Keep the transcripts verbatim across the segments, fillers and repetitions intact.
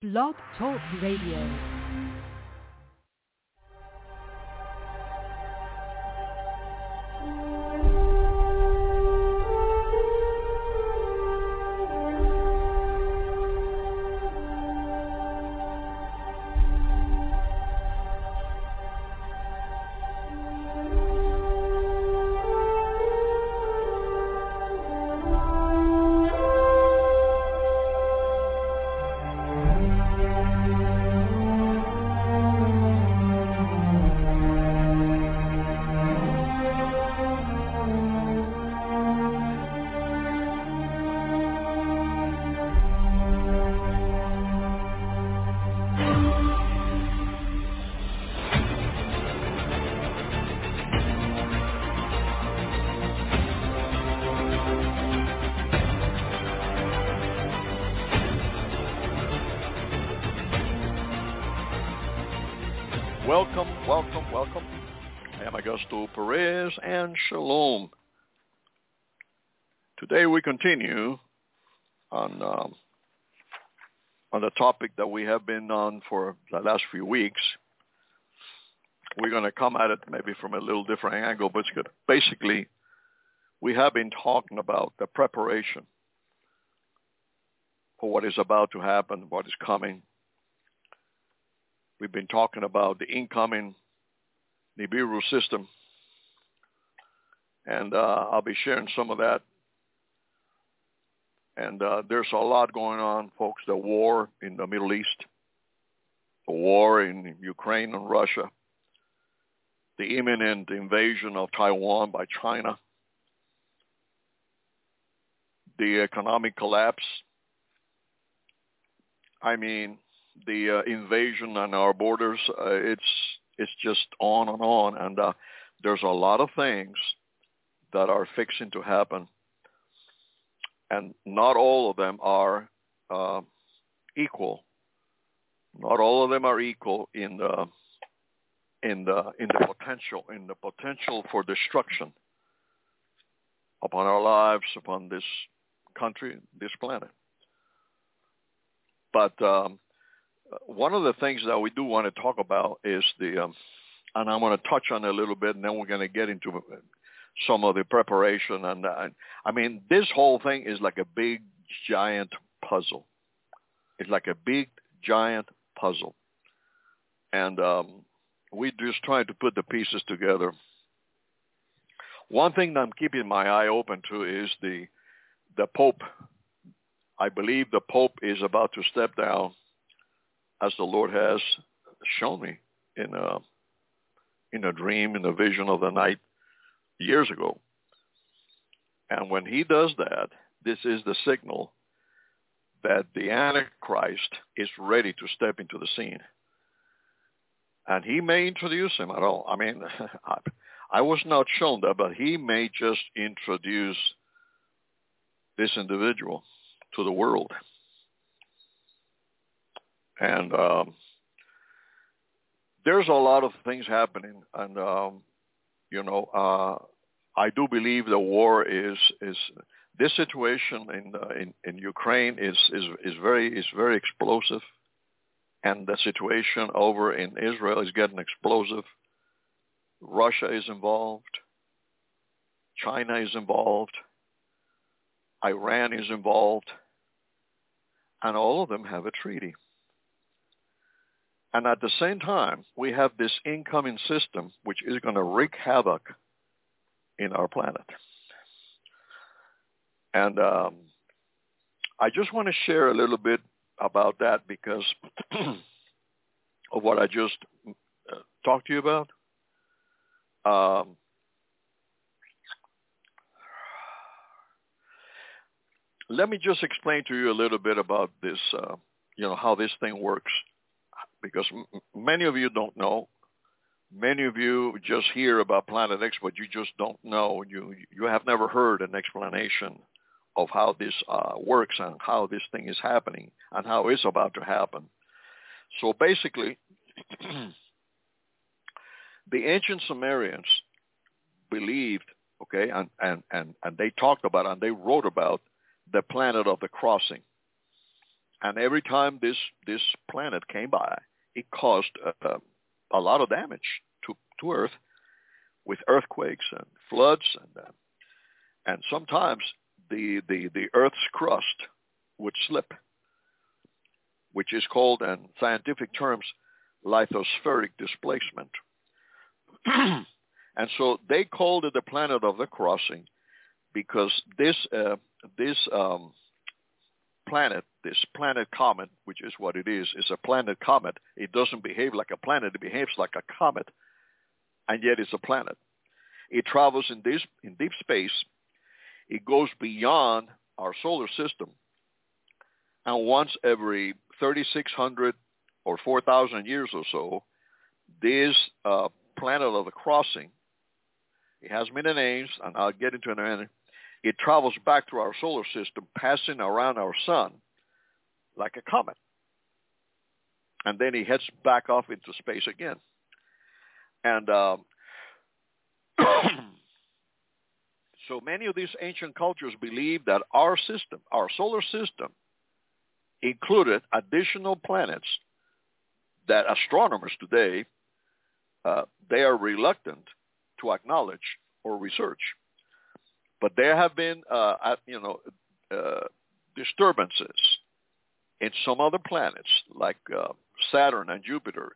Blog Talk Radio. Welcome, welcome, welcome. I am Augusto Perez, and shalom. Today we continue on um, on the topic that we have been on for the last few weeks. We're going to come at it maybe from a little different angle, but it's good. Basically, we have been talking about the preparation for what is about to happen, what is coming. We've been talking about the incoming Nibiru system, and uh, I'll be sharing some of that. And uh, there's a lot going on, folks. The war in the Middle East, the war in Ukraine and Russia, the imminent invasion of Taiwan by China, the economic collapse. I mean, the uh, invasion on our borders, uh, it's it's just on and on. And uh, there's a lot of things that are fixing to happen. And not all of them are uh, equal. Not all of them are equal in the in the in the potential in the potential for destruction upon our lives, upon this country, this planet. But um, one of the things that we do want to talk about is the, um, and I'm going to touch on it a little bit, and then we're going to get into some of the preparation. And uh, I mean, this whole thing is like a big, giant puzzle. It's like a big, giant puzzle. And um, we're just trying to put the pieces together. One thing that I'm keeping my eye open to is the the Pope. I believe the Pope is about to step down, as the Lord has shown me in a, in a dream, in a vision of the night years ago. And when he does that, this is the signal that the Antichrist is ready to step into the scene. And he may introduce him at all. I mean, I, I was not shown that, but he may just introduce this individual to the world. And um, there's a lot of things happening, and um, you know, uh, I do believe the war is is this situation in uh, in, in Ukraine is, is is very is very explosive, and the situation over in Israel is getting explosive. Russia is involved, China is involved, Iran is involved, and all of them have a treaty. And at the same time, we have this incoming system which is going to wreak havoc in our planet. And um, I just want to share a little bit about that because of what I just uh, talked to you about. Um, let me just explain to you a little bit about this, uh, you know, how this thing works. Because m- many of you don't know. Many of you just hear about Planet X, but you just don't know. You you have never heard an explanation of how this uh, works and how this thing is happening and how it's about to happen. So basically, the ancient Sumerians believed, okay, and, and, and, and they talked about and they wrote about the planet of the crossing. And every time this, this planet came by, it caused uh, a lot of damage to, to Earth with earthquakes and floods. And, uh, and sometimes the, the, the Earth's crust would slip, which is called, in scientific terms, lithospheric displacement. And so they called it the planet of the crossing because this uh, this um, planet, this planet comet, which is what it is, is a planet comet. It doesn't behave like a planet. It behaves like a comet, and yet it's a planet. It travels in this in deep space. It goes beyond our solar system, and once every thirty-six hundred or four thousand years or so, this uh, planet of the crossing, it has many names, and I'll get into it in a minute. It travels back through our solar system, passing around our sun like a comet. And then he heads back off into space again. And um, so many of these ancient cultures believe that our system, our solar system, included additional planets that astronomers today, uh, they are reluctant to acknowledge or research. But there have been, uh, you know, uh, disturbances in some other planets like uh, Saturn and Jupiter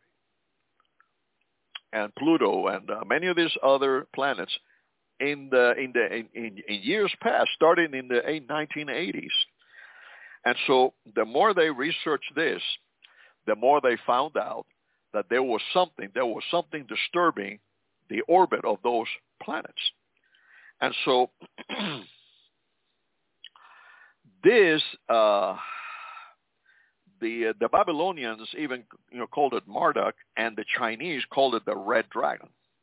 and Pluto and uh, many of these other planets in the in the in, in, in years past, starting in the nineteen eighties. And so the more they researched this, the more they found out that there was something, there was something disturbing the orbit of those planets. And so this, uh, the the Babylonians even you know called it Marduk, and the Chinese called it the Red Dragon.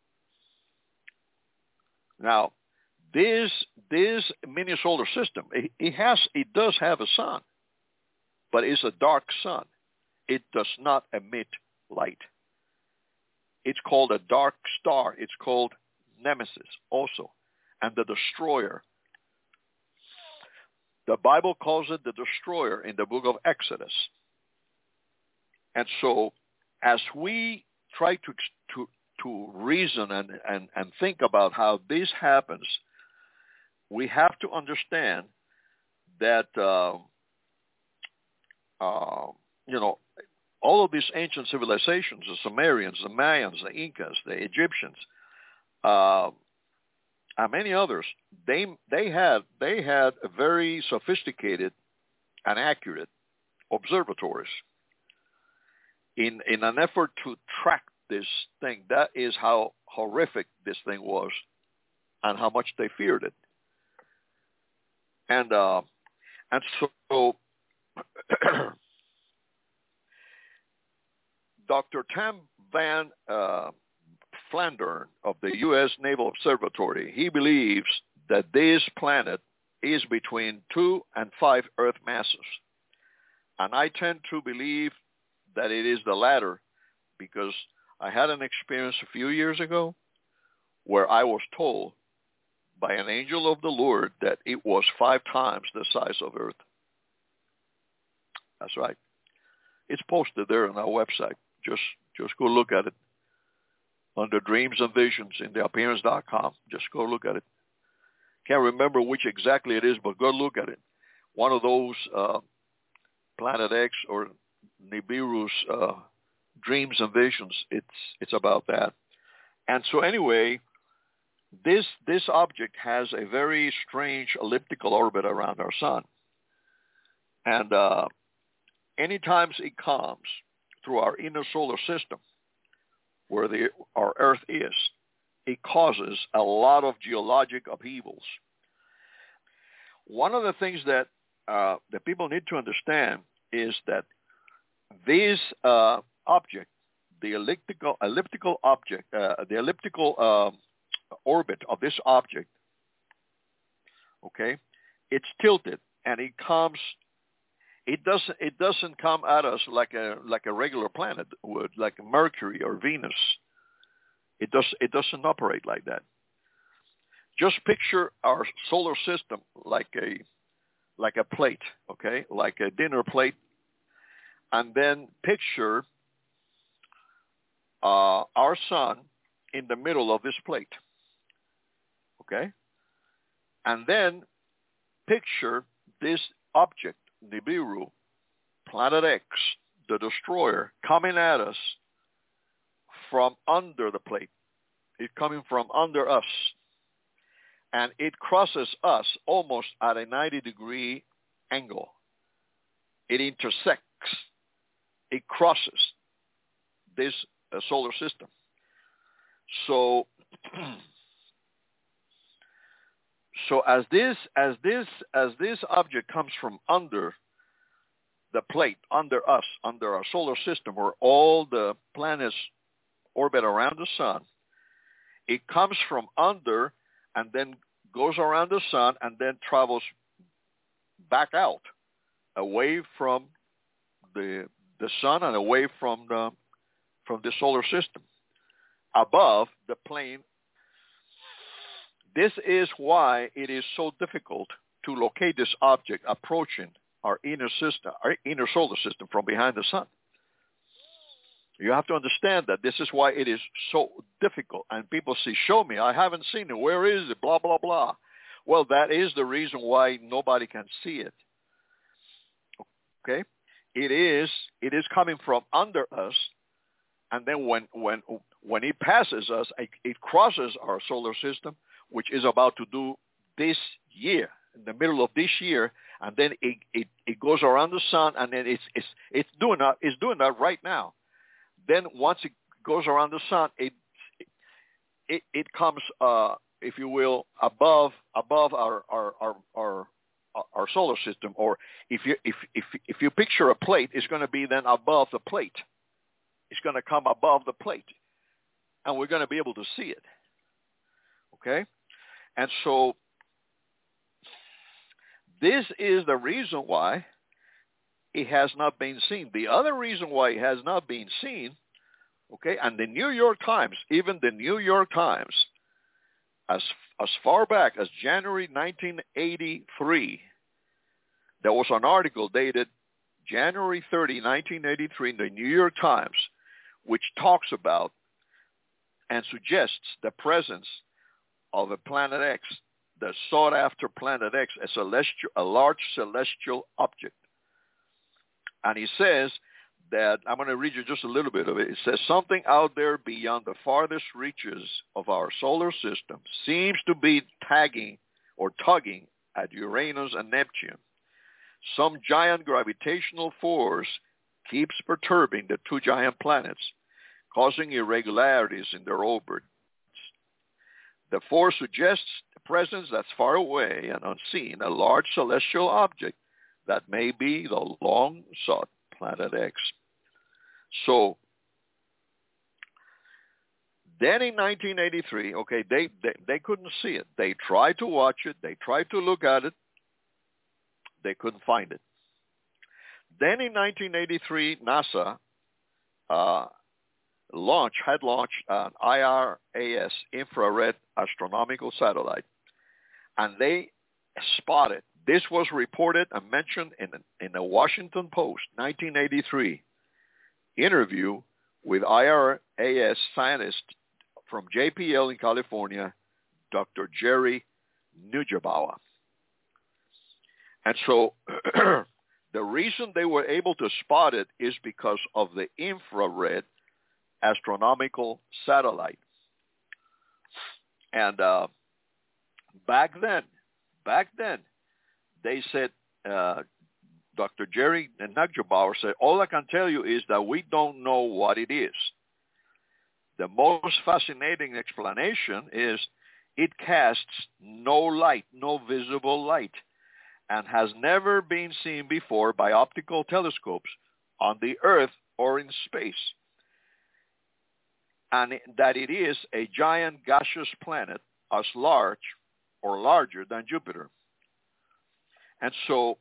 Now, this this mini solar system, it, it has it does have a sun, but it's a dark sun. It does not emit light. It's called a dark star. It's called Nemesis also, and the destroyer. The Bible calls it the destroyer in the book of Exodus. And so as we try to to, to reason and, and, and think about how this happens, we have to understand that, uh, uh, you know, all of these ancient civilizations, the Sumerians, the Mayans, the Incas, the Egyptians, uh, and many others, they they had they had a very sophisticated and accurate observatories in in an effort to track this thing. That is how horrific this thing was, and how much they feared it. And uh, and so Doctor Tam Van uh, Flandern of the U S Naval Observatory, he believes that this planet is between two and five Earth masses. And I tend to believe that it is the latter because I had an experience a few years ago where I was told by an angel of the Lord that it was five times the size of Earth. That's right. It's posted there on our website. Just just go look at it. Under Dreams and Visions in the appearance dot com. Just go look at it. Can't remember which exactly it is, but go look at it. One of those uh, Planet X or Nibiru's uh, Dreams and Visions, it's it's about that. And so anyway, this this object has a very strange elliptical orbit around our sun. And uh, anytime it comes through our inner solar system, where the, our Earth is, it causes a lot of geologic upheavals. One of the things that uh, that people need to understand is that this uh, object, the elliptical elliptical object, uh, the elliptical uh, orbit of this object, okay, it's tilted and it comes. It doesn't. It doesn't come at us like a like a regular planet would, like Mercury or Venus. It does. It doesn't operate like that. Just picture our solar system like a like a plate, okay, like a dinner plate, and then picture uh, our sun in the middle of this plate. Okay? And then picture this object, Nibiru, Planet X, the destroyer, coming at us from under the plate. It's coming from under us. And it crosses us almost at a ninety degree angle. It intersects. It crosses this uh, solar system. So, so as this as this as this object comes from under the plate, under us, under our solar system, where all the planets orbit around the sun, it comes from under and then goes around the sun and then travels back out, away from the the sun and away from the from the solar system, above the plane. This is why it is so difficult to locate this object approaching our inner system, our inner solar system from behind the sun. You have to understand that this is why it is so difficult. And people say, show me, I haven't seen it. Where is it? Blah, blah, blah. Well, that is the reason why nobody can see it. Okay? It is, it is coming from under us. And then when, when, when it passes us, it, it crosses our solar system, which is about to do this year, in the middle of this year. And then it, it, it goes around the sun, and then it's, it's, it's, doing that, it's doing that right now. Then once it goes around the sun, it it, it comes, uh, if you will, above above our our, our our our solar system. Or if you if if if you picture a plate, it's going to be then above the plate. It's going to come above the plate, and we're going to be able to see it. Okay, and so this is the reason why it has not been seen. The other reason why it has not been seen, okay, and the New York Times, even the New York Times, as as far back as January nineteen eighty-three, there was an article dated January thirtieth, nineteen eighty-three in the New York Times, which talks about and suggests the presence of a Planet X, the sought-after Planet X, a celestial, a large celestial object. And he says that, I'm going to read you just a little bit of it. It says, something out there beyond the farthest reaches of our solar system seems to be tagging or tugging at Uranus and Neptune. Some giant gravitational force keeps perturbing the two giant planets, causing irregularities in their orbits. The force suggests a presence that's far away and unseen, a large celestial object that may be the long-sought Planet X. So then in nineteen eighty-three, okay, they, they, they couldn't see it. They tried to watch it. They tried to look at it. They couldn't find it. Then in nineteen eighty-three, NASA uh, launched, had launched an I R A S infrared astronomical satellite, and they spotted. This was reported and mentioned in, in the Washington Post, nineteen eighty-three, interview with I R A S scientist from J P L in California, Doctor Jerry Neugebauer. And so the reason they were able to spot it is because of the infrared astronomical satellite. And uh, back then, back then, they said, uh, Doctor Jerry Neugebauer said, all I can tell you is that we don't know what it is. The most fascinating explanation is it casts no light, no visible light, and has never been seen before by optical telescopes on the Earth or in space. And that it is a giant gaseous planet as large or larger than Jupiter. And so,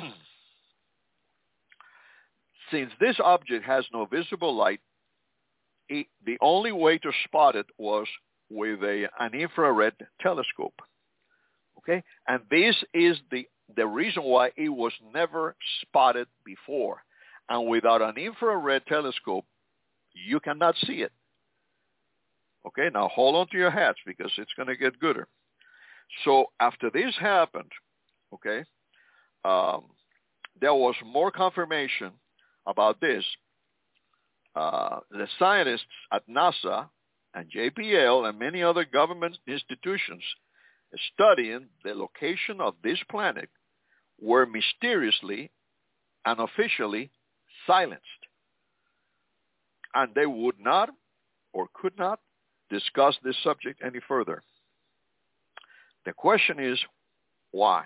since this object has no visible light, it, the only way to spot it was with a, an infrared telescope. Okay? And this is the, the reason why it was never spotted before. And without an infrared telescope, you cannot see it. Okay, now hold on to your hats because it's going to get gooder. So after this happened, okay, um, there was more confirmation about this. Uh, the scientists at NASA and J P L and many other government institutions studying the location of this planet were mysteriously and officially silenced. And they would not or could not discuss this subject any further. The question is, why?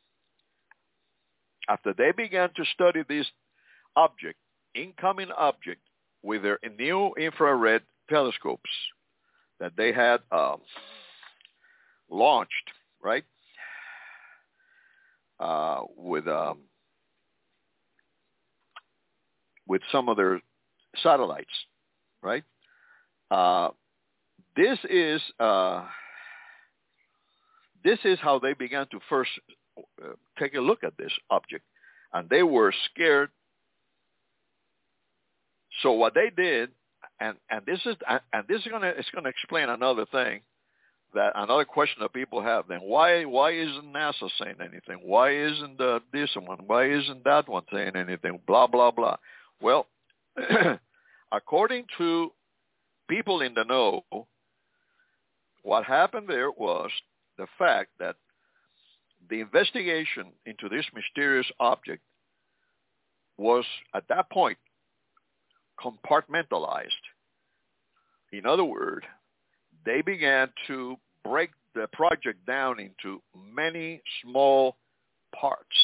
After they began to study this object, incoming object, with their new infrared telescopes that they had um, launched, right, uh, with um, with some of their satellites, right? Uh, this is uh, this is how they began to first uh, take a look at this object, and they were scared. So what they did, and, and this is and this is gonna it's gonna explain another thing, that another question that people have. Then why why isn't NASA saying anything? Why isn't uh, this one? Why isn't that one saying anything? Blah blah blah. Well, according to people in the know, what happened there was the fact that the investigation into this mysterious object was at that point compartmentalized. In other words, they began to break the project down into many small parts.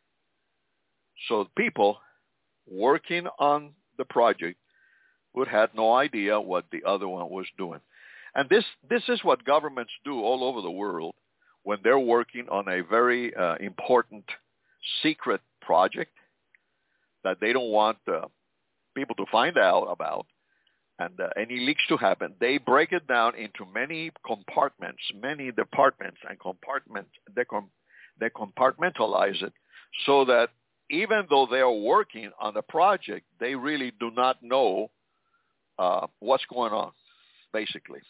So people working on the project would have no idea what the other one was doing. And this, this is what governments do all over the world when they're working on a very uh, important secret project that they don't want uh, people to find out about, and uh, any leaks to happen. They break it down into many compartments, many departments, and compartments. They, com- they compartmentalize it so that even though they are working on the project, they really do not know uh, what's going on, basically.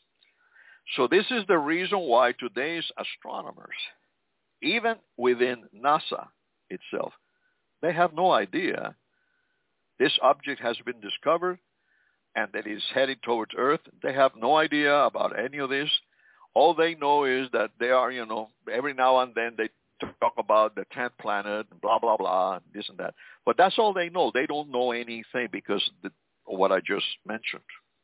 So this is the reason why today's astronomers, even within NASA itself, they have no idea this object has been discovered and that it's headed towards Earth. They have no idea about any of this. All they know is that they are, you know, every now and then they talk about the tenth planet, blah, blah, blah, and this and that. But that's all they know. They don't know anything because of what I just mentioned.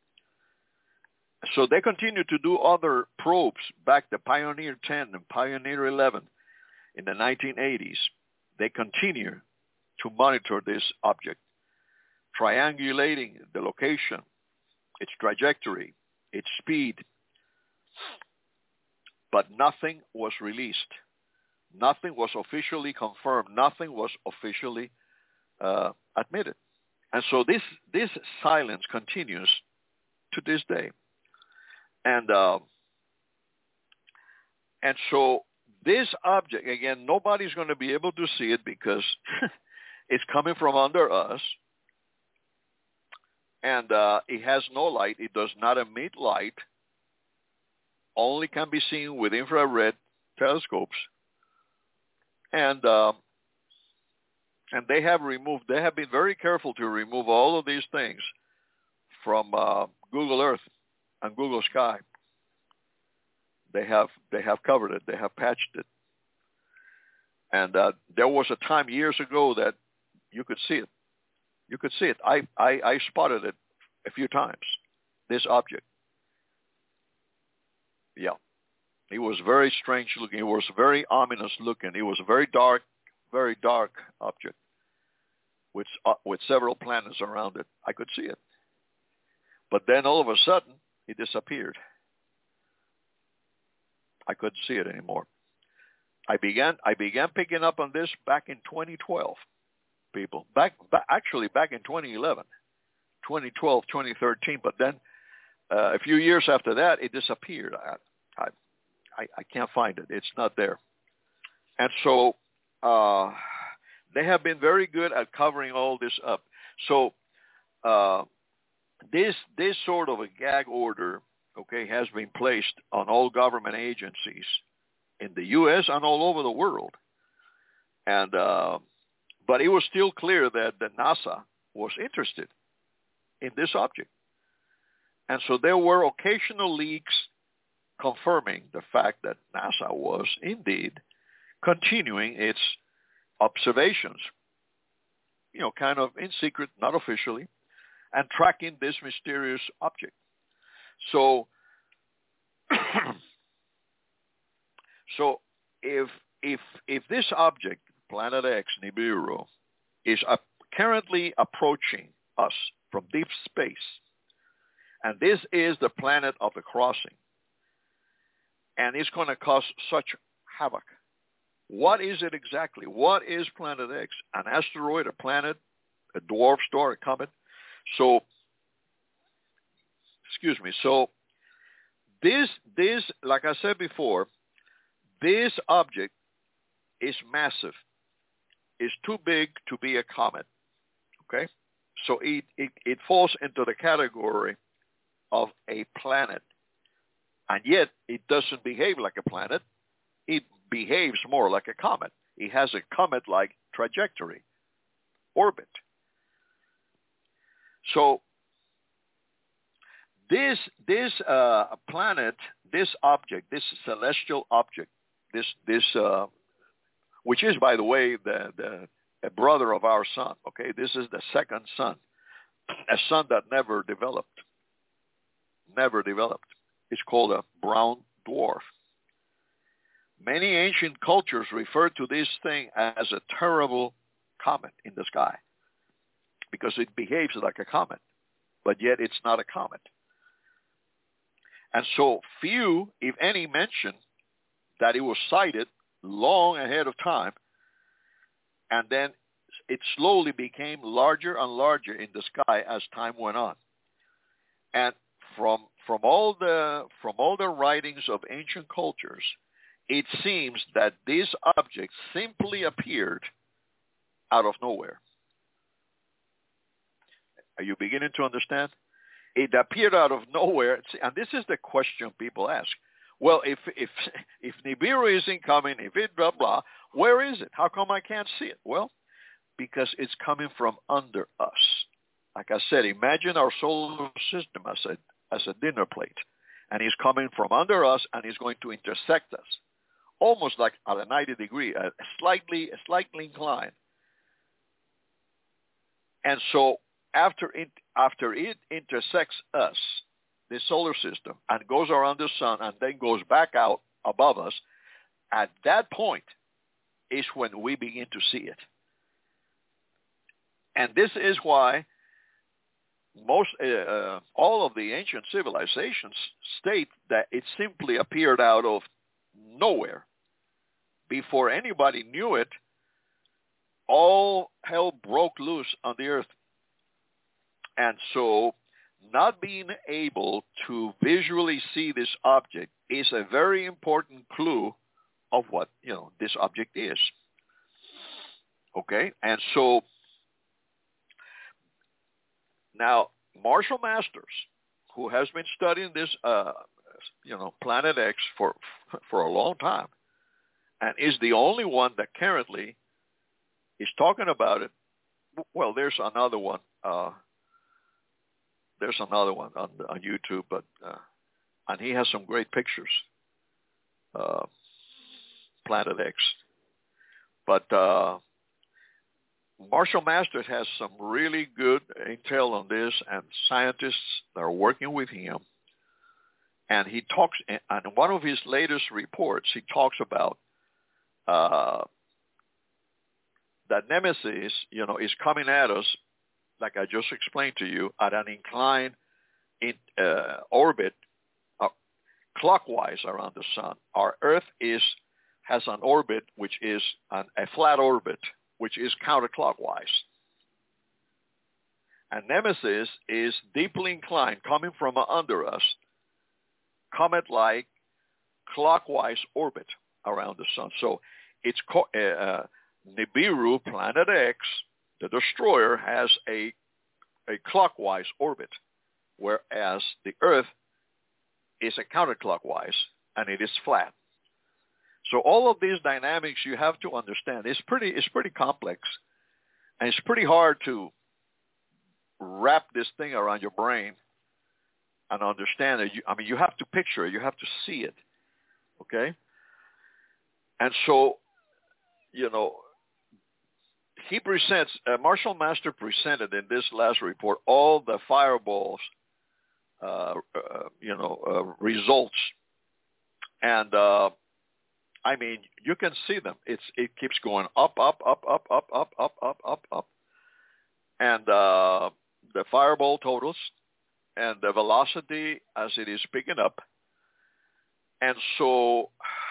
So they continue to do other probes back to Pioneer ten and Pioneer eleven in the nineteen eighties. They continue to monitor this object, triangulating the location, its trajectory, its speed. But nothing was released. Nothing was officially confirmed. Nothing was officially uh, admitted. And so this, this silence continues to this day. And uh, and so this object, again, nobody's going to be able to see it because it's coming from under us. And uh, it has no light. It does not emit light. Only can be seen with infrared telescopes. And uh, and they have removed, they have been very careful to remove all of these things from uh, Google Earth and Google Sky. They have they have covered it. They have patched it. And uh, there was a time years ago that you could see it. You could see it. I, I, I spotted it a few times, this object. Yeah. It was very strange looking. It was very ominous looking. It was a very dark, very dark object with, uh, with several planets around it. I could see it. But then all of a sudden, it disappeared. I couldn't see it anymore. I began I began picking up on this back in twenty twelve, people. Back, back actually back in twenty eleven, twenty twelve, twenty thirteen. But then uh, a few years after that, it disappeared. I, I I can't find it. It's not there. And so uh, they have been very good at covering all this up. So uh, this this sort of a gag order, okay, has been placed on all government agencies in the U S and all over the world. And uh, but it was still clear that the NASA was interested in this object. And so there were occasional leaks confirming the fact that NASA was indeed continuing its observations, you know, kind of in secret, not officially, and tracking this mysterious object. So, so if if if this object, Planet X, Nibiru, is uh, currently approaching us from deep space, and this is the planet of the crossing, and it's going to cause such havoc. What is it exactly? What is Planet X? An asteroid, a planet, a dwarf star, a comet? So, excuse me. So, this, this, like I said before, this object is massive. It's too big to be a comet. Okay? So it, it, it falls into the category of a planet. And yet, it doesn't behave like a planet. It behaves more like a comet. It has a comet-like trajectory, orbit. So this this uh, planet, this object, this celestial object, this this uh, which is, by the way, the, the a brother of our sun. Okay, this is the second sun, a sun that never developed, never developed. It's called a brown dwarf. Many ancient cultures refer to this thing as a terrible comet in the sky because it behaves like a comet, but yet it's not a comet. And so few, if any, mention that it was sighted long ahead of time, and then it slowly became larger and larger in the sky as time went on. And from from all the from all the writings of ancient cultures, it seems that this object simply appeared out of nowhere. Are you beginning to understand? It appeared out of nowhere, and this is the question people ask. Well, if if if Nibiru isn't coming, if it blah blah, where is it? How come I can't see it? Well, because it's coming from under us. Like I said, imagine our solar system as a as a dinner plate, and it's coming from under us, and it's going to intersect us, almost like at a ninety degree, a slightly a slightly inclined. And so after it after it intersects us, the solar system, and goes around the sun and then goes back out above us, at that point is when we begin to see it. And this is why most, uh, uh, all of the ancient civilizations state that it simply appeared out of nowhere. Before anybody knew it, all hell broke loose on the earth. And so not being able to visually see this object is a very important clue of what, you know, this object is. Okay? And so now Marshall Masters, who has been studying this, uh, you know, Planet X for for a long time, and is the only one that currently is talking about it. Well, there's another one. Uh, There's another one on on YouTube, but uh, and he has some great pictures. Uh, Planet X, but uh, Marshall Masters has some really good intel on this, and scientists that are working with him. And he talks, and in one of his latest reports, he talks about uh, that Nemesis, you know, is coming at us, like I just explained to you, at an inclined in, uh, orbit uh, clockwise around the sun. Our Earth is has an orbit which is an, a flat orbit, which is counterclockwise. And Nemesis is deeply inclined, coming from under us, comet-like clockwise orbit around the sun. So it's co- uh, Nibiru, Planet X, the destroyer, has a, a clockwise orbit, whereas the Earth is a counterclockwise, and it is flat. So all of these dynamics you have to understand. It's pretty, it's pretty complex, and it's pretty hard to wrap this thing around your brain and understand it. You, I mean, you have to picture it. You have to see it, okay? And so, you know, he presents, uh, Marshall Master presented in this last report all the fireballs, uh, uh, you know, uh, results. And, uh, I mean, you can see them. It's It keeps going up, up, up, up, up, up, up, up, up, up. And uh, the fireball totals and the velocity as it is picking up. And so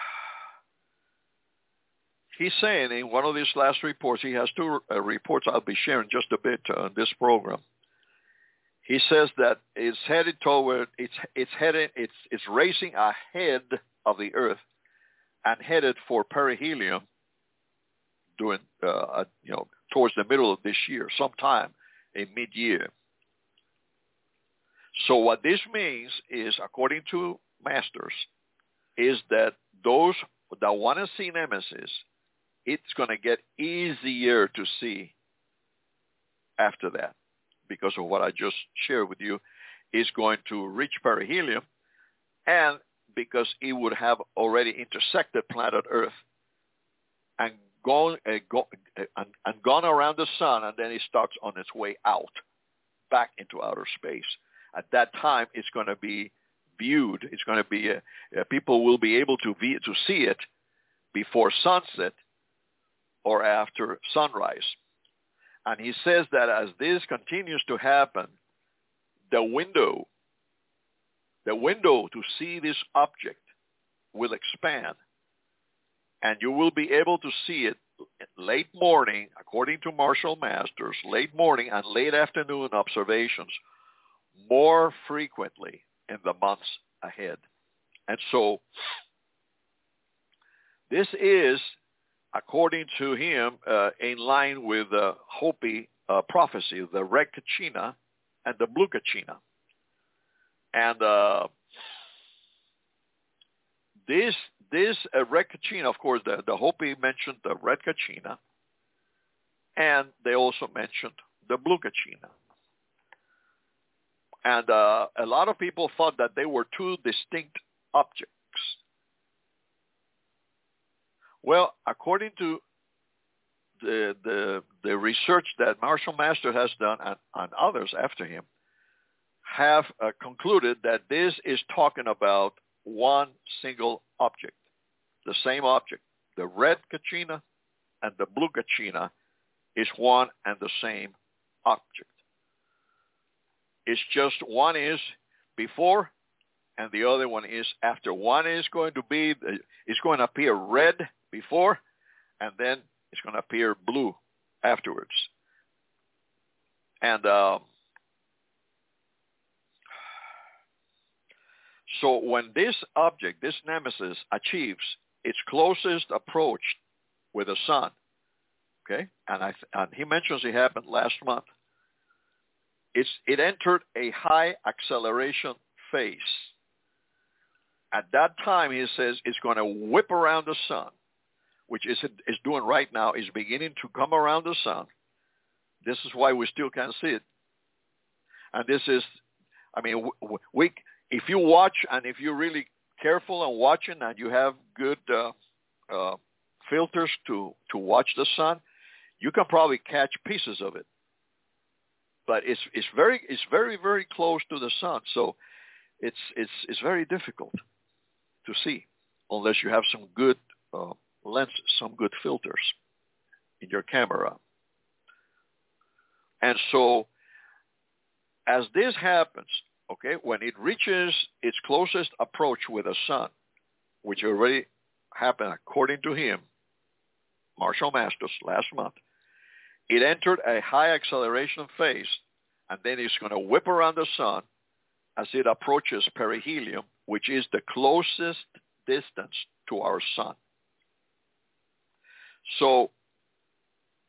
he's saying in one of these last reports, he has two uh, reports I'll be sharing just a bit on this program. He says that it's headed toward, it's it's heading, it's it's racing ahead of the Earth and headed for perihelion during, uh, you know, towards the middle of this year, sometime in mid-year. So what this means is, according to Masters, is that those that want to see Nemesis, it's going to get easier to see after that, because of what I just shared with you. Is going to reach perihelion, and because it would have already intersected planet Earth and gone, uh, go, uh, and, and gone around the sun, and then it starts on its way out, back into outer space. At that time, it's going to be viewed. It's going to be, uh, uh, people will be able to, be, to see it before sunset or after sunrise. And he says that as this continues to happen, the window, the window to see this object will expand, and you will be able to see it late morning, according to Marshall Masters, late morning and late afternoon observations more frequently in the months ahead. And so this is, according to him, uh, in line with the Hopi uh, prophecy, the Red Kachina and the Blue Kachina. And uh, this this uh, Red Kachina, of course, the, the Hopi mentioned the Red Kachina, and they also mentioned the Blue Kachina. And uh, a lot of people thought that they were two distinct objects. Well, according to the the, the research that Marshall Master has done, and, and others after him, have uh, concluded that this is talking about one single object, the same object. The Red Kachina and the Blue Kachina is one and the same object. It's just one is before and the other one is after. One is going to be, it's going to appear red before, and then it's going to appear blue afterwards. And uh, so when this object, this Nemesis, achieves its closest approach with the sun, okay, and, I, and he mentions it happened last month, it's, it entered a high acceleration phase. At that time, he says, it's going to whip around the sun, which is is doing right now, is beginning to come around the sun. This is why we still can't see it. And this is, I mean, we, if you watch and if you're really careful and watching and you have good uh, uh, filters to, to watch the sun, you can probably catch pieces of it. But it's it's very it's very very close to the sun, so it's it's it's very difficult to see unless you have some good uh, lenses, some good filters in your camera. And so, as this happens, okay, when it reaches its closest approach with the sun, which already happened according to him, Marshall Masters, last month, it entered a high acceleration phase, and then it's going to whip around the sun as it approaches perihelion, which is the closest distance to our sun. So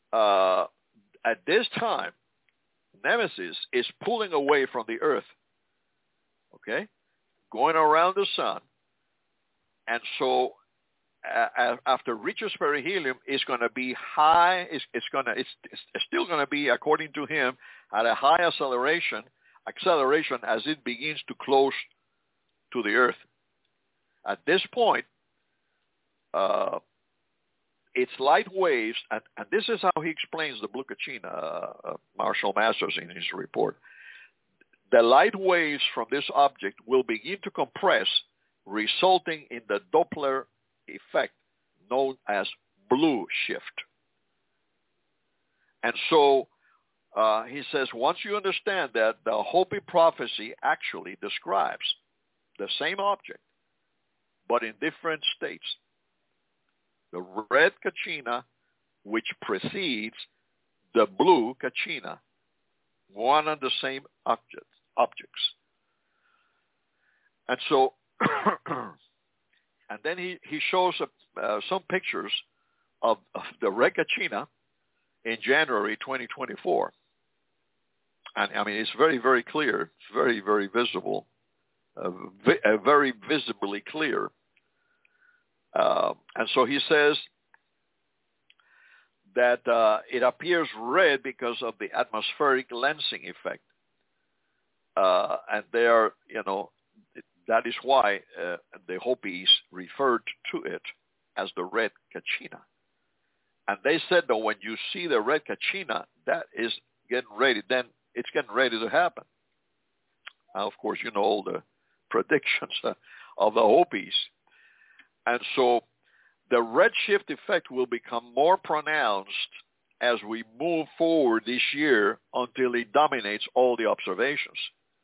uh, at this time, Nemesis is pulling away from the Earth, okay, going around the sun. And so uh, after reaches perihelion, it's going to be high. It's, it's going to. It's, it's still going to be, according to him, at a high acceleration. Acceleration as it begins to close to the Earth. At this point, uh, its light waves, and, and this is how he explains the Blue Kachina, uh, uh, Marshall Masters in his report. The light waves from this object will begin to compress, resulting in the Doppler effect known as blue shift. And so uh, he says, once you understand that, the Hopi prophecy actually describes the same object, but in different states. The red Kachina, which precedes the blue Kachina, one and the same object, objects. And so, and then he, he shows uh, uh, some pictures of, of the red Kachina in January twenty twenty-four. And I mean, it's very, very clear. It's very, very visible, uh, vi- uh, very visibly clear. Uh, and so he says that uh, it appears red because of the atmospheric lensing effect. Uh, and they are, you know, that is why uh, the Hopis referred to it as the red Kachina. And they said that when you see the red Kachina, that is getting ready, then it's getting ready to happen. Now, of course, you know all the predictions uh, of the Hopis. And so the redshift effect will become more pronounced as we move forward this year until it dominates all the observations.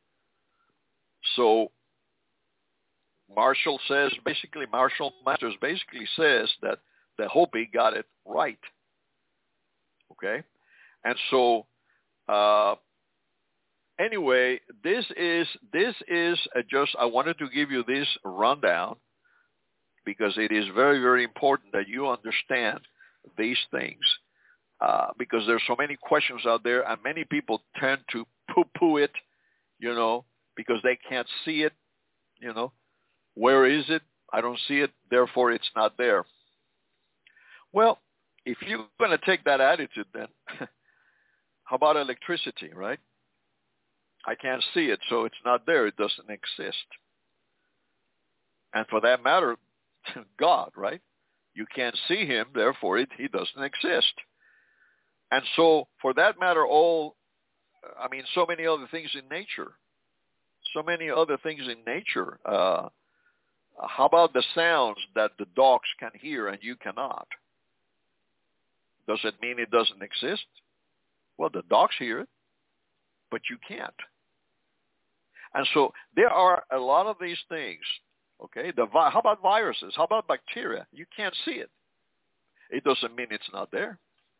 So Marshall says, basically, Marshall Masters basically says that the Hopi got it right. Okay? And so uh, anyway, this is, this is a just, I wanted to give you this rundown because it is very, very important that you understand these things uh, because there's so many questions out there and many people tend to poo-poo it, you know, because they can't see it, you know. Where is it? I don't see it, therefore it's not there. Well, if you're going to take that attitude then, how about electricity, right? I can't see it, so it's not there. It doesn't exist. And for that matter, God, right? You can't see him, therefore it, he doesn't exist. And so for that matter, all, I mean, so many other things in nature, so many other things in nature. Uh, how about the sounds that the dogs can hear and you cannot? Does it mean it doesn't exist? Well, the dogs hear it, but you can't. And so there are a lot of these things, okay? The vi- how about viruses? How about bacteria? You can't see it. It doesn't mean it's not there.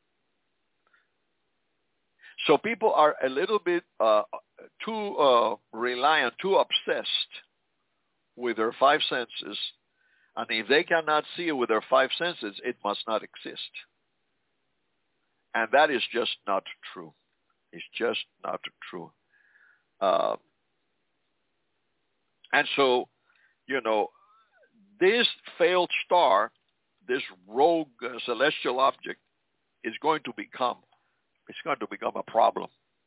So people are a little bit uh, too uh, reliant, too obsessed with their five senses. And if they cannot see it with their five senses, it must not exist. And that is just not true. It's just not true. Uh, and so, you know, this failed star, this rogue uh, celestial object, is going to become, it's going to become a problem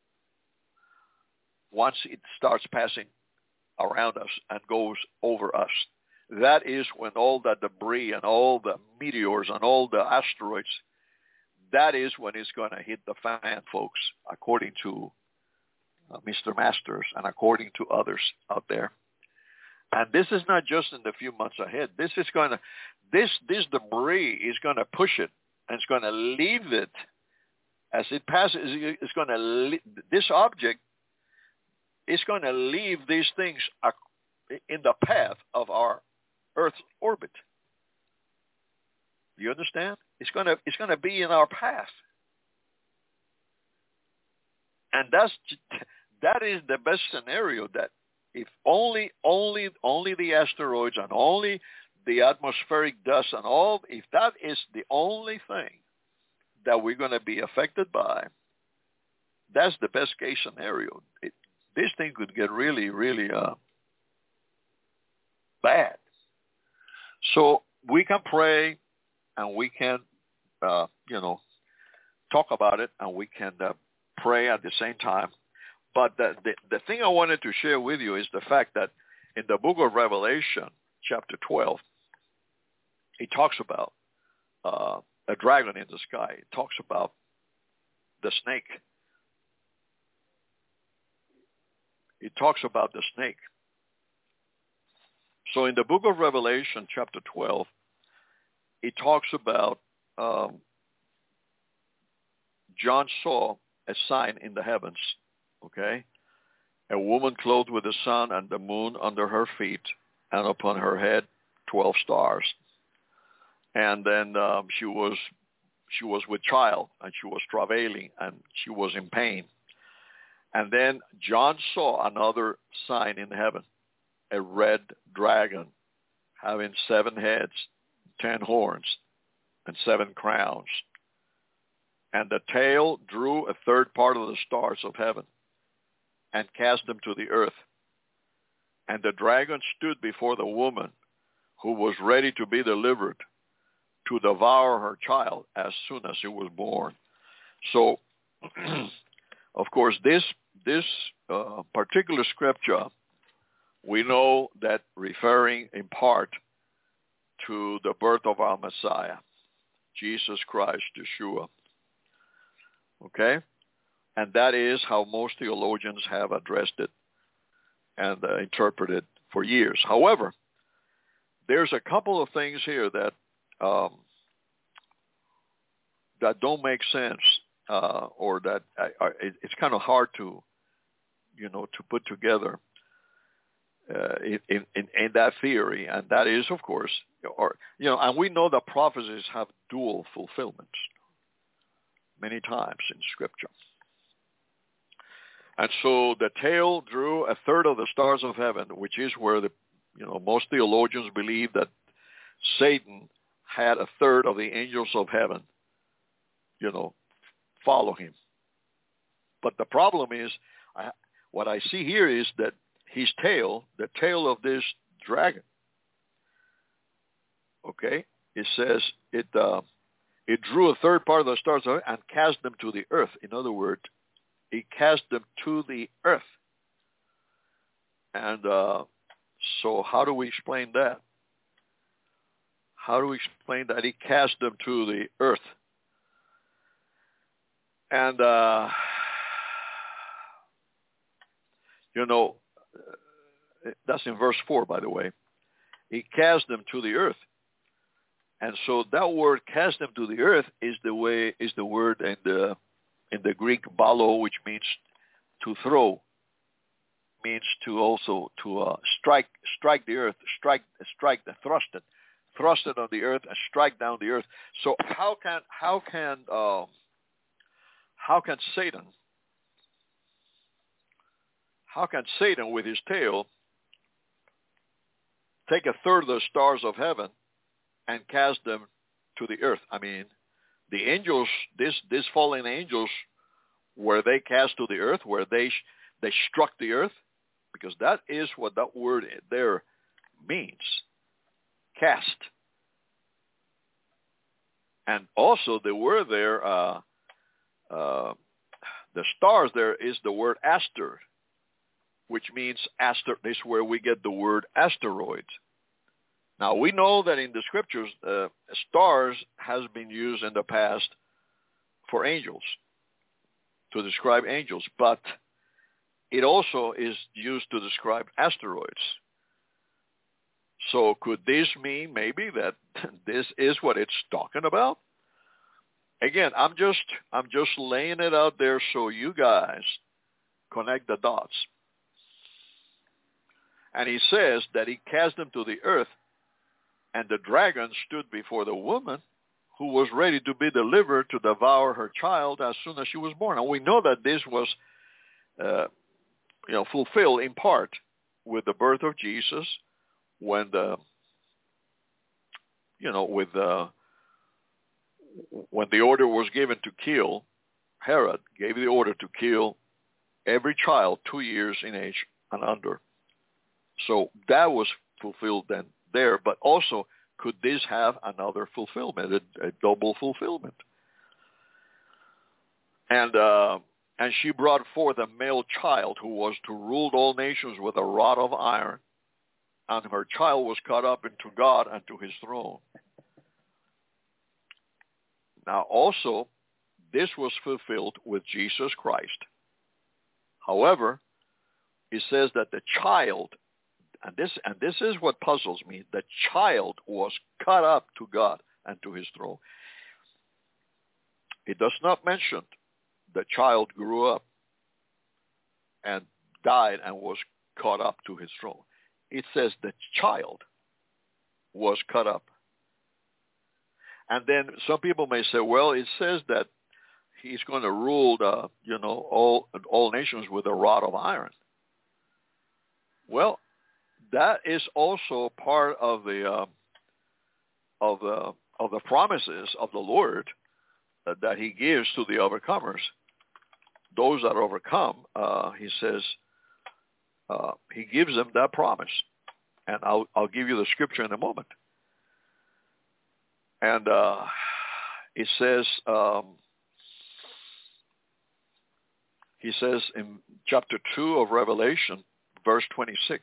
once it starts passing around us and goes over us. That is when all the debris and all the meteors and all the asteroids, that is when it's going to hit the fan, folks, according to uh, Mister Masters and according to others out there. And this is not just in the few months ahead. This is going to, this this debris is going to push it, and it's going to leave it as it passes. It's going to this object is going to leave these things in the path of our Earth's orbit. Do you understand? It's going to it's going to be in our path, and that's that is the best scenario. That if only only only the asteroids and only the atmospheric dust and all, if that is the only thing that we're going to be affected by, that's the best case scenario. It, this thing could get really, really uh, bad. So we can pray and we can, uh, you know, talk about it, and we can uh, pray at the same time. But the, the, the thing I wanted to share with you is the fact that in the book of Revelation, chapter twelve, it talks about uh, a dragon in the sky. It talks about the snake. It talks about the snake. So in the book of Revelation, chapter twelve, it talks about um, John saw a sign in the heavens, okay? A woman clothed with the sun and the moon under her feet, and upon her head twelve stars. And then um, she was she was with child, and she was travailing, and she was in pain. And then John saw another sign in heaven, a red dragon having seven heads, ten horns, and seven crowns. And the tail drew a third part of the stars of heaven and cast them to the earth. And the dragon stood before the woman who was ready to be delivered to devour her child as soon as it was born. So, of course, this this uh, particular scripture, we know that referring in part to the birth of our Messiah, Jesus Christ, Yeshua. Okay? And that is how most theologians have addressed it and uh, interpreted for years. However, there's a couple of things here that um, that don't make sense, uh, or that uh, are, it, it's kind of hard to, you know, to put together uh, in, in, in that theory. And that is, of course, or you know, and we know that prophecies have dual fulfillments many times in Scripture. And so the tail drew a third of the stars of heaven, which is where the, you know, most theologians believe that Satan had a third of the angels of heaven, you know, follow him. But the problem is, I, what I see here is that his tail, the tail of this dragon, okay, it says it uh, it drew a third part of the stars of heaven and cast them to the earth. In other words, he cast them to the earth. And uh, so how do we explain that? How do we explain that he cast them to the earth? And, uh, you know, that's in verse four, by the way. He cast them to the earth. And so that word cast them to the earth is the way, is the word in the in the Greek balo, which means to throw, means to also to uh, strike, strike the earth, strike, strike, the thrust it, thrust it on the earth, and strike down the earth. So how can how can uh, how can Satan how can Satan with his tail take a third of the stars of heaven and cast them to the earth? I mean, the angels, this this fallen angels, were they cast to the earth, where they they struck the earth? Because that is what that word there means, cast. And also the word there, uh, uh, the stars there is the word aster, which means aster. This is where we get the word asteroid. Now, we know that in the scriptures, uh, stars has been used in the past for angels, to describe angels, but it also is used to describe asteroids. So could this mean maybe that this is what it's talking about? Again, I'm just I'm just laying it out there so you guys connect the dots. And he says that he cast them to the earth, and the dragon stood before the woman who was ready to be delivered to devour her child as soon as she was born. And we know that this was, uh, you know, fulfilled in part with the birth of Jesus, when the, you know, with the when the order was given to kill, Herod gave the order to kill every child two years in age and under. So that was fulfilled then there. But also, could this have another fulfillment, a, a double fulfillment? And uh, and she brought forth a male child who was to rule all nations with a rod of iron. And her child was caught up into God and to his throne. Now also, this was fulfilled with Jesus Christ. However, it says that the child, and this and this is what puzzles me, the child was caught up to God and to his throne. It does not mention the child grew up and died and was caught up to his throne. It says the child was caught up. And then some people may say, well, it says that he's going to rule, the, you know, all all nations with a rod of iron. Well, that is also part of the uh, of the of the promises of the Lord uh, that He gives to the overcomers. Those that overcome, uh, He says, uh, He gives them that promise, and I'll I'll give you the scripture in a moment. And uh, it says. Um, He says in chapter two of Revelation, verse twenty-six,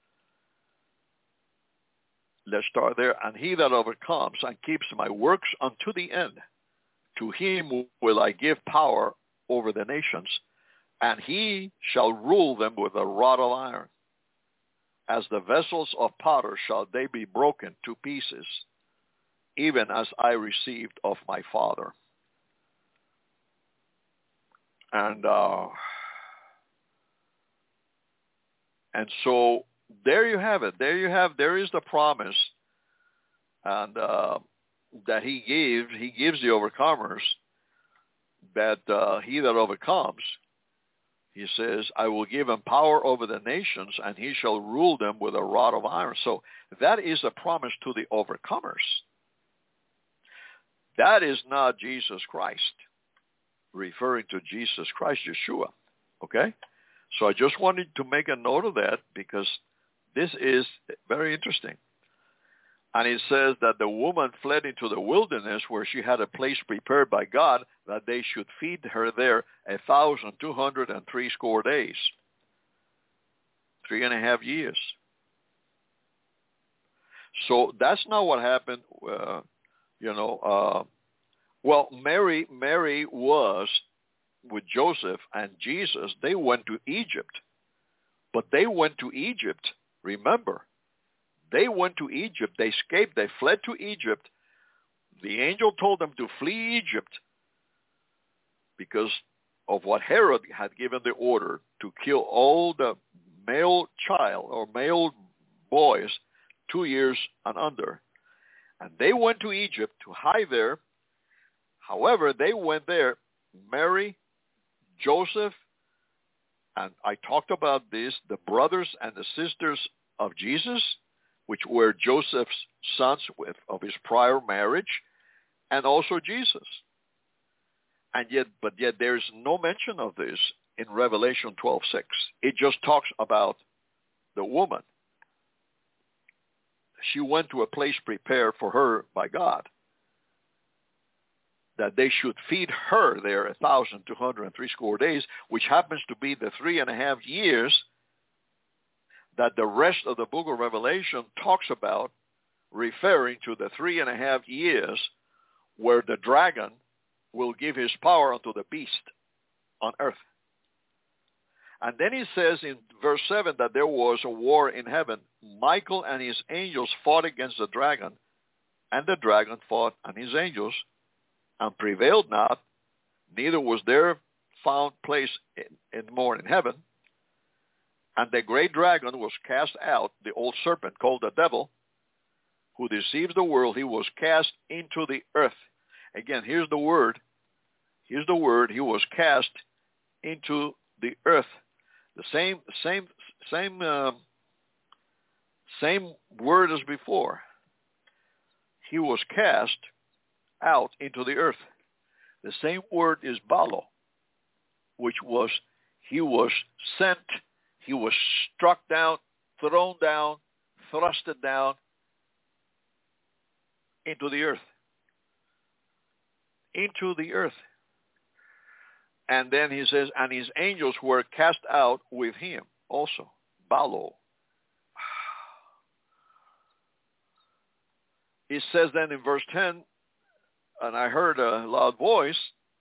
let's start there. And he that overcomes and keeps my works unto the end, to him will I give power over the nations, and he shall rule them with a rod of iron. As the vessels of potter shall they be broken to pieces, even as I received of my Father. And uh, and so there you have it. There you have. There is the promise, and uh, that He gives. He gives the overcomers that uh, he that overcomes, He says, I will give him power over the nations, and he shall rule them with a rod of iron. So that is a promise to the overcomers. That is not Jesus Christ, referring to Jesus Christ, Yeshua. Okay? So I just wanted to make a note of that because this is very interesting. And it says that the woman fled into the wilderness where she had a place prepared by God that they should feed her there a thousand two hundred and three score days. Three and a half years. So that's not what happened, uh, you know. Uh, well, Mary, Mary was with Joseph and Jesus. They went to Egypt. But they went to Egypt, remember. They went to Egypt. They escaped. They fled to Egypt. The angel told them to flee Egypt because of what Herod had given the order to kill all the male child or male boys two years and under. And they went to Egypt to hide there. However, they went there, Mary, Joseph, and I talked about this, the brothers and the sisters of Jesus, which were Joseph's sons with, of his prior marriage, and also Jesus. And yet, but yet there's no mention of this in Revelation twelve six. It just talks about the woman. She went to a place prepared for her by God, that they should feed her there a thousand two hundred and three score days, which happens to be the three and a half years that the rest of the book of Revelation talks about, referring to the three and a half years where the dragon will give his power unto the beast on earth. And then he says in verse seven that there was a war in heaven. Michael and his angels fought against the dragon, and the dragon fought and his angels, and prevailed not, neither was there found place in, in more in heaven. And the great dragon was cast out, the old serpent called the devil, who deceives the world. He was cast into the earth. Again, here's the word. Here's the word. He was cast into the earth. The same, same, same, uh, same word as before. He was cast, out into the earth. The same word is balo, which was he was sent, he was struck down, thrown down, thrusted down into the earth. Into the earth. And then he says, and his angels were cast out with him also. Balo. It says then in verse ten, and I heard a loud voice,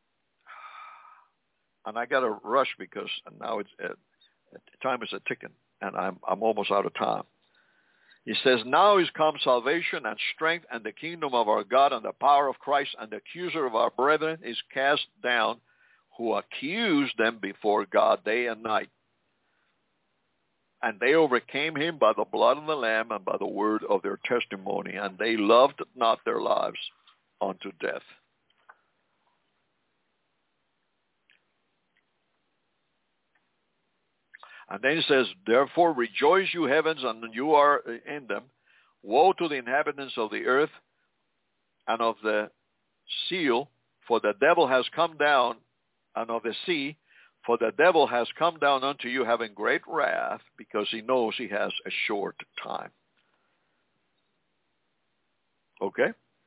and I got to rush because now it's uh, time is a ticking, and I'm I'm almost out of time. He says, now is come salvation and strength and the kingdom of our God and the power of Christ, and the accuser of our brethren is cast down, who accused them before God day and night. And they overcame him by the blood of the Lamb and by the word of their testimony, and they loved not their lives unto death. And then he says, therefore rejoice, you heavens, and you are in them. Woe to the inhabitants of the earth and of the seal, for the devil has come down, and of the sea, for the devil has come down unto you having great wrath, because he knows he has a short time. Okay?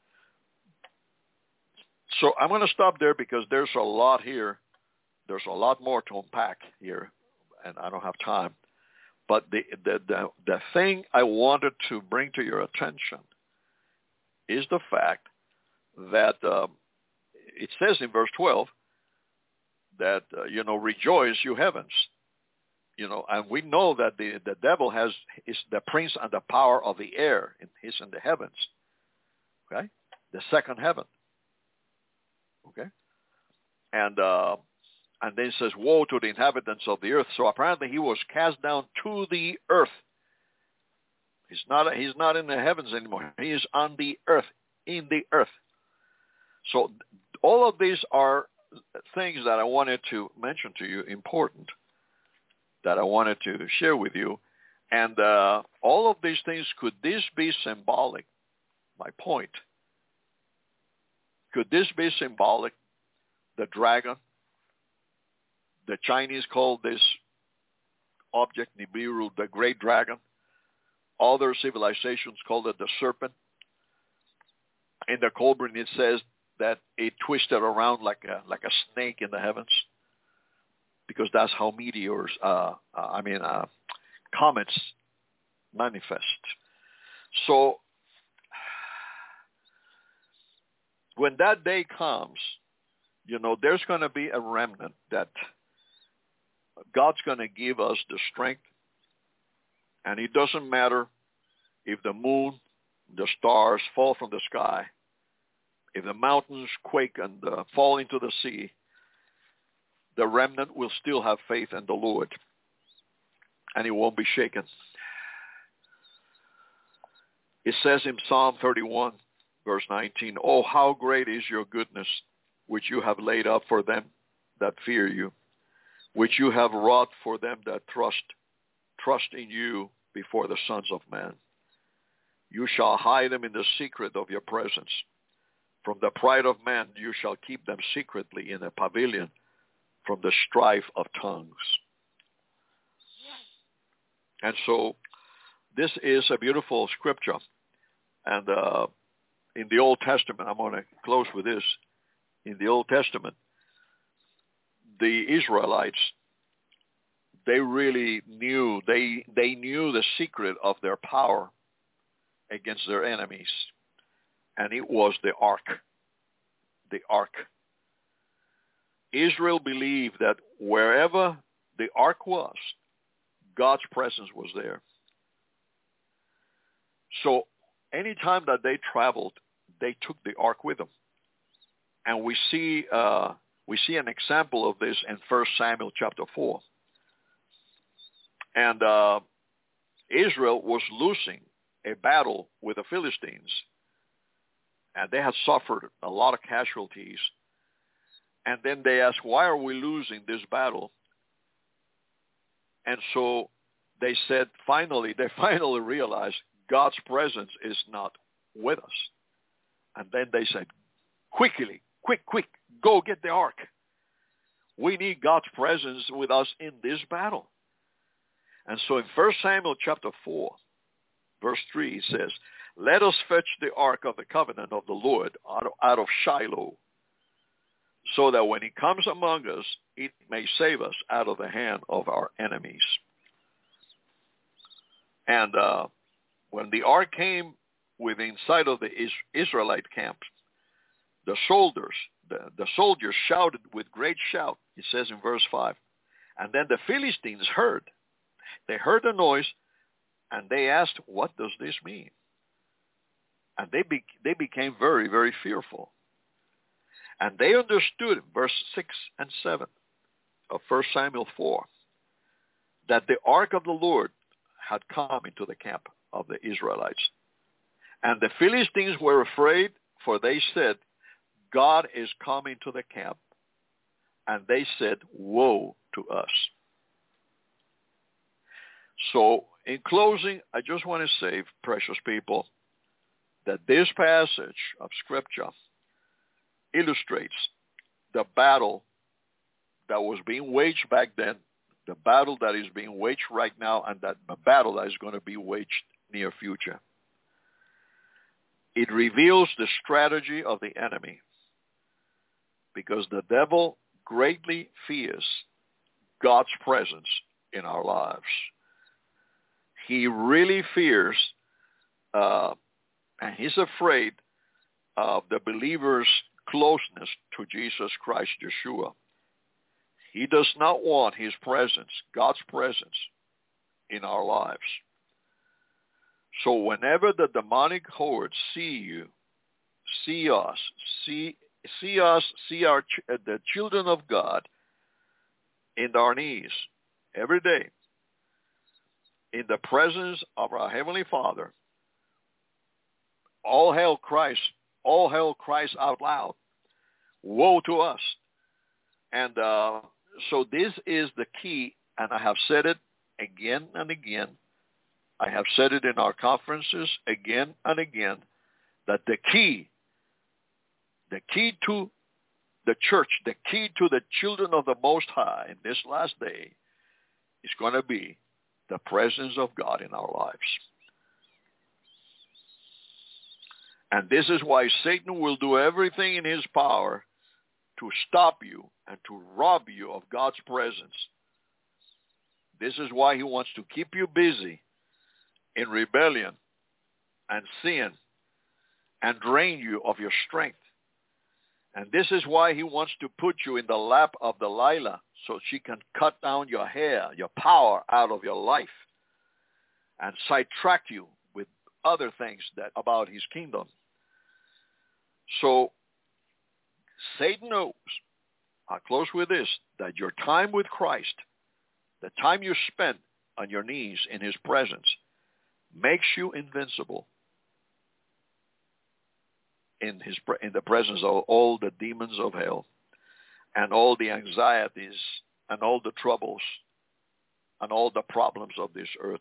So I'm going to stop there because there's a lot here. There's a lot more to unpack here, and I don't have time. But the the the, the thing I wanted to bring to your attention is the fact that um, it says in verse twelve, that, uh, you know, rejoice, you heavens. You know, and we know that the, the devil has, is the prince and the power of the air. He's in the heavens. Okay? The second heaven. Okay? And, uh, and then it says, woe to the inhabitants of the earth. So apparently he was cast down to the earth. He's not, he's not in the heavens anymore. He is on the earth, in the earth. So all of these are things that I wanted to mention to you, important, that I wanted to share with you. And uh, all of these things, could this be symbolic? My point. Could this be symbolic? The dragon. The Chinese call this object, Nibiru, the great dragon. Other civilizations call it the serpent. In the Kolbrin, it says that it twisted around like a like a snake in the heavens, because that's how meteors, uh, uh, I mean, uh, comets manifest. So when that day comes, you know, there's going to be a remnant that God's going to give us the strength, and it doesn't matter if the moon, the stars fall from the sky, if the mountains quake and uh, fall into the sea, the remnant will still have faith in the Lord, and it won't be shaken. It says in Psalm thirty-one, verse nineteen, oh, how great is your goodness, which you have laid up for them that fear you, which you have wrought for them that trust, trust in you before the sons of men. You shall hide them in the secret of your presence. From the pride of man you shall keep them secretly in a pavilion from the strife of tongues. And so this is a beautiful scripture. And uh, in the Old Testament, I'm going to close with this. In the Old Testament, the Israelites, they really knew, they, they knew the secret of their power against their enemies. And it was the ark. The ark. Israel believed that wherever the ark was, God's presence was there. So anytime that they traveled, they took the ark with them. And we see uh, we see an example of this in First Samuel chapter four. And uh, Israel was losing a battle with the Philistines. And they had suffered a lot of casualties. And then they asked, why are we losing this battle? And so they said, finally, they finally realized God's presence is not with us. And then they said, quickly, quick, quick, go get the ark. We need God's presence with us in this battle. And so in First Samuel chapter four, verse three, it says, let us fetch the ark of the covenant of the Lord out of, out of Shiloh, so that when he comes among us, it may save us out of the hand of our enemies. And uh, when the ark came within sight of the Israelite camp, the soldiers, the, the soldiers shouted with great shout, it says in verse five. And then the Philistines heard. They heard the noise, and they asked, what does this mean? And they be, they became very, very fearful. And they understood, verse six and seven of First Samuel four, that the ark of the Lord had come into the camp of the Israelites. And the Philistines were afraid, for they said, God is coming to the camp. And they said, woe to us. So in closing, I just want to say, precious people, that this passage of Scripture illustrates the battle that was being waged back then, the battle that is being waged right now, and that the battle that is going to be waged near future. It reveals the strategy of the enemy, because the devil greatly fears God's presence in our lives. He really fears, uh, and he's afraid of the believer's closeness to Jesus Christ, Yeshua. He does not want his presence, God's presence, in our lives. So whenever the demonic hordes see you, see us, see see us, see our the children of God in our knees every day, in the presence of our Heavenly Father, all hail Christ, all hail Christ out loud. Woe to us. And uh, so this is the key, and I have said it again and again. I have said it in our conferences again and again, that the key, the key to the church, the key to the children of the Most High in this last day is going to be the presence of God in our lives. And this is why Satan will do everything in his power to stop you and to rob you of God's presence. This is why he wants to keep you busy in rebellion and sin and drain you of your strength. And this is why he wants to put you in the lap of Delilah so she can cut down your hair, your power out of your life, and sidetrack you with other things that about his kingdom. So Satan knows, I'll close with this, that your time with Christ, the time you spend on your knees in his presence, makes you invincible in his in the presence of all the demons of hell and all the anxieties and all the troubles and all the problems of this earth.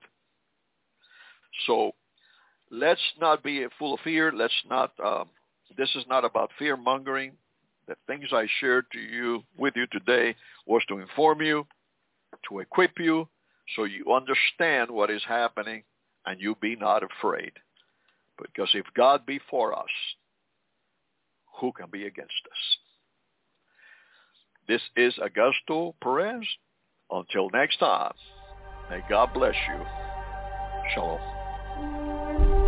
So let's not be full of fear. Let's not, uh, this is not about fear-mongering. The things I shared to you with you today was to inform you, to equip you, so you understand what is happening and you be not afraid. Because if God be for us, who can be against us? This is Augusto Perez. Until next time, may God bless you. Shalom.